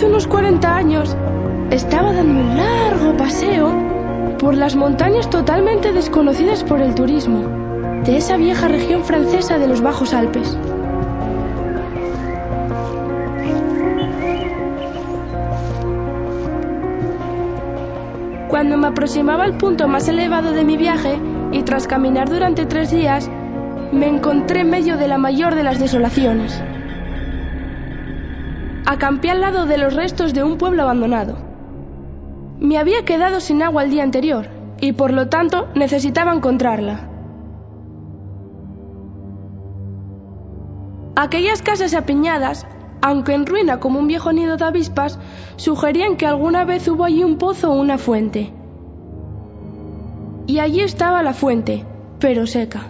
Hace unos 40 años estaba dando un largo paseo por las montañas totalmente desconocidas por el turismo de esa vieja región francesa de los Bajos Alpes. Cuando me aproximaba al punto más elevado de mi viaje y tras caminar durante 3 días, me encontré en medio de la mayor de las desolaciones. Acampé al lado de los restos de un pueblo abandonado. Me había quedado sin agua el día anterior y por lo tanto necesitaba encontrarla. Aquellas casas apiñadas, aunque en ruina como un viejo nido de avispas, sugerían que alguna vez hubo allí un pozo o una fuente. Y allí estaba la fuente, pero seca.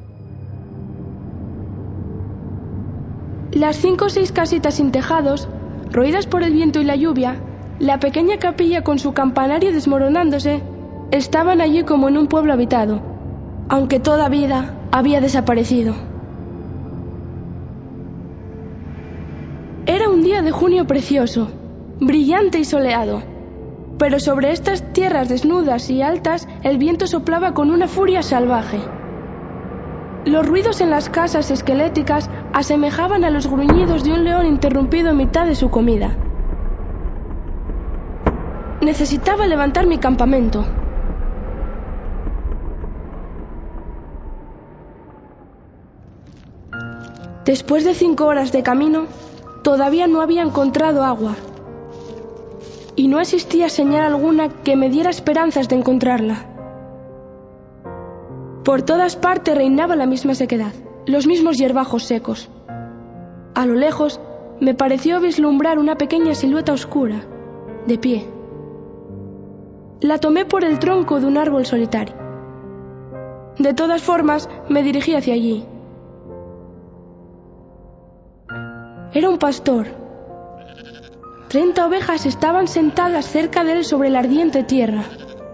Las 5 o 6 casitas sin tejados, roídas por el viento y la lluvia, la pequeña capilla con su campanario desmoronándose, estaban allí como en un pueblo habitado, aunque toda vida había desaparecido. Era un día de junio precioso, brillante y soleado, pero sobre estas tierras desnudas y altas el viento soplaba con una furia salvaje. Los ruidos en las casas esqueléticas asemejaban a los gruñidos de un león interrumpido en mitad de su comida. Necesitaba levantar mi campamento. Después de 5 horas de camino, todavía no había encontrado agua, y no existía señal alguna que me diera esperanzas de encontrarla. Por todas partes reinaba la misma sequedad, los mismos hierbajos secos. A lo lejos me pareció vislumbrar una pequeña silueta oscura, de pie. La tomé por el tronco de un árbol solitario. De todas formas, me dirigí hacia allí. Era un pastor. 30 ovejas estaban sentadas cerca de él sobre la ardiente tierra.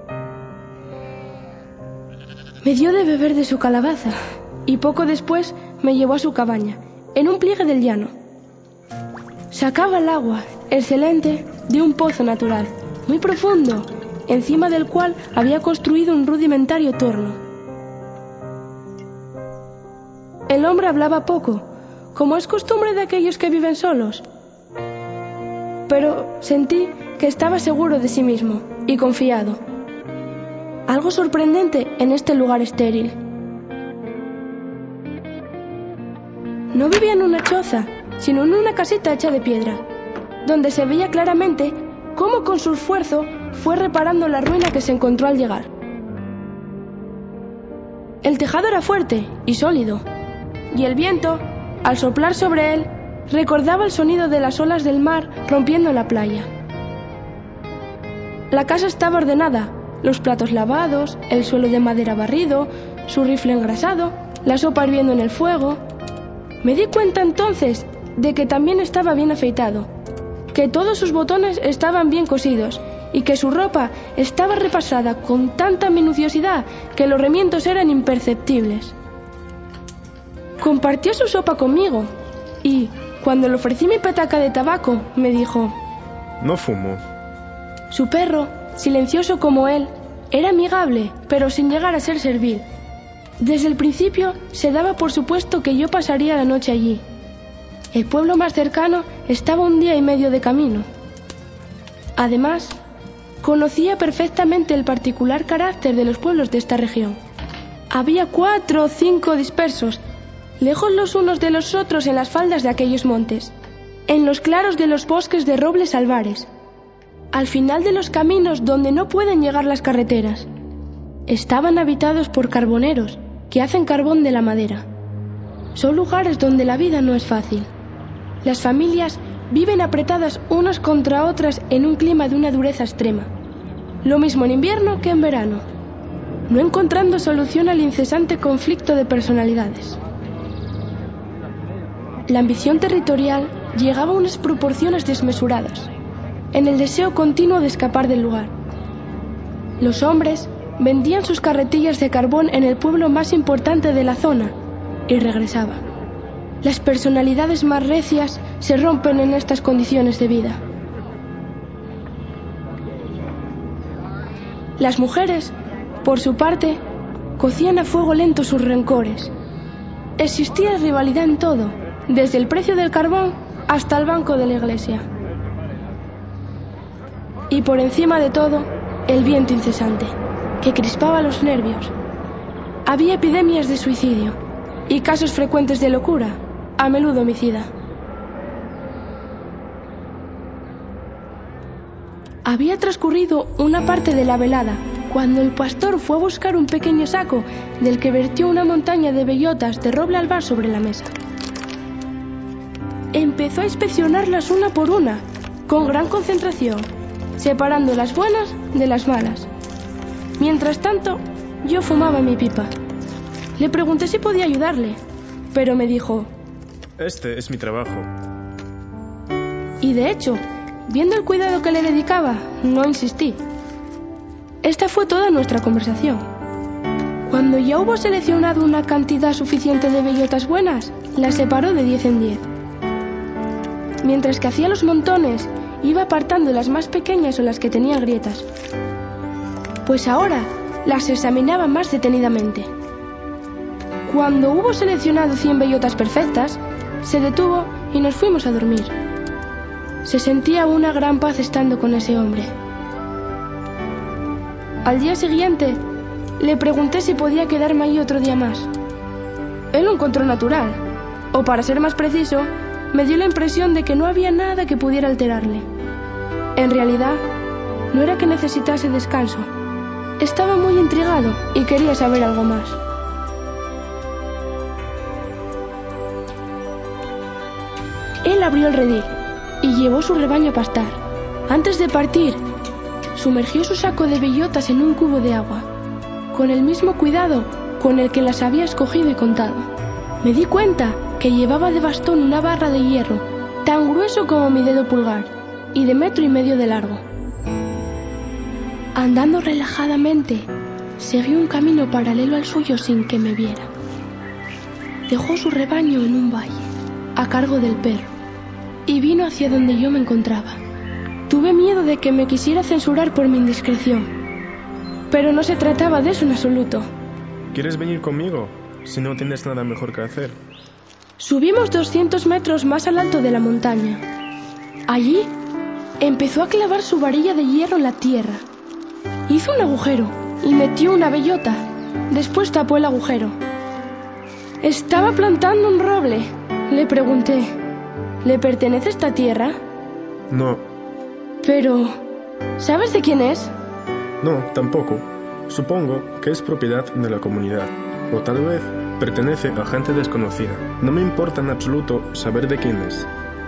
Me dio de beber de su calabaza y poco después me llevó a su cabaña, en un pliegue del llano. Sacaba el agua, excelente, de un pozo natural, muy profundo, encima del cual había construido un rudimentario torno. El hombre hablaba poco, como es costumbre de aquellos que viven solos, pero sentí que estaba seguro de sí mismo y confiado. Algo sorprendente en este lugar estéril. No vivía en una choza, sino en una casita hecha de piedra, donde se veía claramente cómo con su esfuerzo fue reparando la ruina que se encontró al llegar. El tejado era fuerte y sólido, y el viento, al soplar sobre él, recordaba el sonido de las olas del mar rompiendo la playa. La casa estaba ordenada, los platos lavados, el suelo de madera barrido, su rifle engrasado, la sopa hirviendo en el fuego. Me di cuenta entonces de que también estaba bien afeitado, que todos sus botones estaban bien cosidos y que su ropa estaba repasada con tanta minuciosidad que los remiendos eran imperceptibles. Compartió su sopa conmigo y, cuando le ofrecí mi petaca de tabaco, me dijo: No fumo. Su perro, silencioso como él, era amigable, pero sin llegar a ser servil. Desde el principio se daba por supuesto que yo pasaría la noche allí. El pueblo más cercano estaba 1 día y medio de camino. Además, conocía perfectamente el particular carácter de los pueblos de esta región. Había 4 o 5 dispersos, lejos los unos de los otros en las faldas de aquellos montes, en los claros de los bosques de robles albares, al final de los caminos donde no pueden llegar las carreteras. Estaban habitados por carboneros que hacen carbón de la madera. Son lugares donde la vida no es fácil. Las familias viven apretadas unas contra otras en un clima de una dureza extrema, lo mismo en invierno que en verano, no encontrando solución al incesante conflicto de personalidades. La ambición territorial llegaba a unas proporciones desmesuradas, en el deseo continuo de escapar del lugar. Los hombres vendían sus carretillas de carbón en el pueblo más importante de la zona y regresaban. Las personalidades más recias se rompen en estas condiciones de vida. Las mujeres, por su parte, cocían a fuego lento sus rencores. Existía rivalidad en todo, desde el precio del carbón hasta el banco de la iglesia. Y por encima de todo, el viento incesante, que crispaba los nervios. Había epidemias de suicidio y casos frecuentes de locura, a menudo homicida. Había transcurrido una parte de la velada cuando el pastor fue a buscar un pequeño saco del que vertió una montaña de bellotas de roble albar sobre la mesa. Empezó a inspeccionarlas una por una, con gran concentración, separando las buenas de las malas. Mientras tanto, yo fumaba mi pipa. Le pregunté si podía ayudarle, pero me dijo: este es mi trabajo. Y de hecho, viendo el cuidado que le dedicaba, no insistí. Esta fue toda nuestra conversación. Cuando ya hubo seleccionado una cantidad suficiente de bellotas buenas, las separó de 10 en 10. Mientras que hacía los montones, iba apartando las más pequeñas o las que tenían grietas. Pues ahora las examinaba más detenidamente. Cuando hubo seleccionado 100 bellotas perfectas, se detuvo y nos fuimos a dormir. Se sentía una gran paz estando con ese hombre. Al día siguiente, le pregunté si podía quedarme ahí otro día más. Él lo encontró natural, o para ser más preciso, me dio la impresión de que no había nada que pudiera alterarle. En realidad, no era que necesitase descanso. Estaba muy intrigado y quería saber algo más. Él abrió el redil y llevó su rebaño a pastar. Antes de partir, sumergió su saco de bellotas en un cubo de agua, con el mismo cuidado con el que las había escogido y contado. Me di cuenta que llevaba de bastón una barra de hierro, tan grueso como mi dedo pulgar, y de 1,5 metros de largo. Andando relajadamente, seguí un camino paralelo al suyo sin que me viera. Dejó su rebaño en un valle, a cargo del perro, y vino hacia donde yo me encontraba. Tuve miedo de que me quisiera censurar por mi indiscreción, pero no se trataba de eso en absoluto. ¿Quieres venir conmigo, si no tienes nada mejor que hacer? Subimos 200 metros más al alto de la montaña. Allí empezó a clavar su varilla de hierro en la tierra. Hizo un agujero y metió una bellota. Después tapó el agujero. Estaba plantando un roble. Le pregunté: ¿le pertenece esta tierra? No. Pero, ¿sabes de quién es? No, tampoco. Supongo que es propiedad de la comunidad. O tal vez pertenece a gente desconocida. No me importa en absoluto saber de quién es.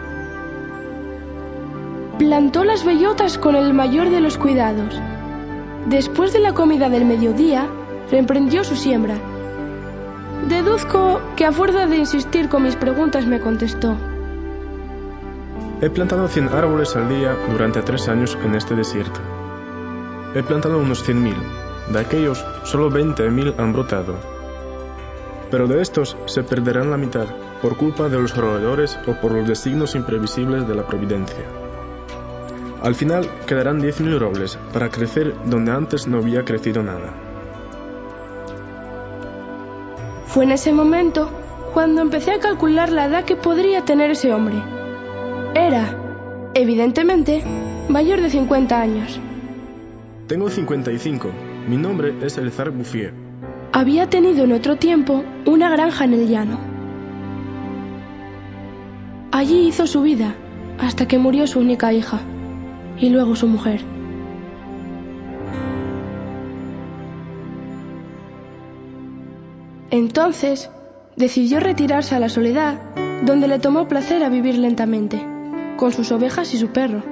Plantó las bellotas con el mayor de los cuidados. Después de la comida del mediodía, reemprendió su siembra. Deduzco que a fuerza de insistir con mis preguntas me contestó: he plantado 100 árboles al día durante 3 años en este desierto. He plantado unos 100.000. De aquellos, solo 20.000 han brotado. Pero de estos se perderán la mitad por culpa de los roedores o por los designios imprevisibles de la providencia. Al final quedarán 10.000 robles para crecer donde antes no había crecido nada. Fue en ese momento cuando empecé a calcular la edad que podría tener ese hombre. Era, evidentemente, mayor de 50 años. Tengo 55. Mi nombre es Elzar Bouffier. Había tenido en otro tiempo una granja en el llano. Allí hizo su vida hasta que murió su única hija y luego su mujer. Entonces decidió retirarse a la soledad, donde le tomó placer a vivir lentamente, con sus ovejas y su perro.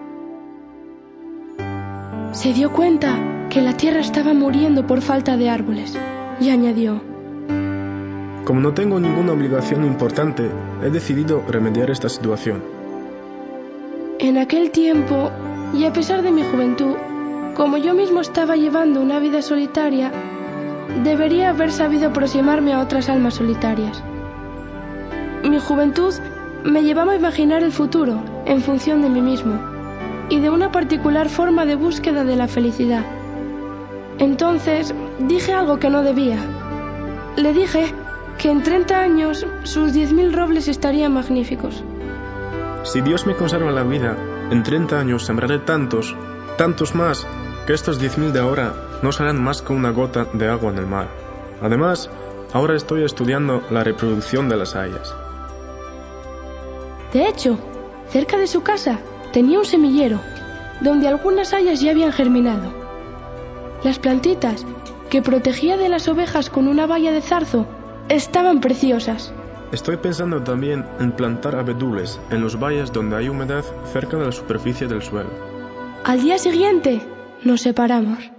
Se dio cuenta que la tierra estaba muriendo por falta de árboles y añadió: como no tengo ninguna obligación importante, he decidido remediar esta situación. En aquel tiempo, y a pesar de mi juventud, como yo mismo estaba llevando una vida solitaria, debería haber sabido aproximarme a otras almas solitarias. Mi juventud me llevaba a imaginar el futuro en función de mí mismo y de una particular forma de búsqueda de la felicidad. Entonces dije algo que no debía. Le dije que en 30 años sus 10.000 robles estarían magníficos. Si Dios me conserva la vida, en 30 años sembraré tantos, tantos más, que estos 10.000 de ahora no serán más que una gota de agua en el mar. Además, ahora estoy estudiando la reproducción de las hayas. De hecho, cerca de su casa tenía un semillero, donde algunas hayas ya habían germinado. Las plantitas, que protegía de las ovejas con una valla de zarzo, estaban preciosas. Estoy pensando también en plantar abedules en los valles donde hay humedad cerca de la superficie del suelo. Al día siguiente nos separamos.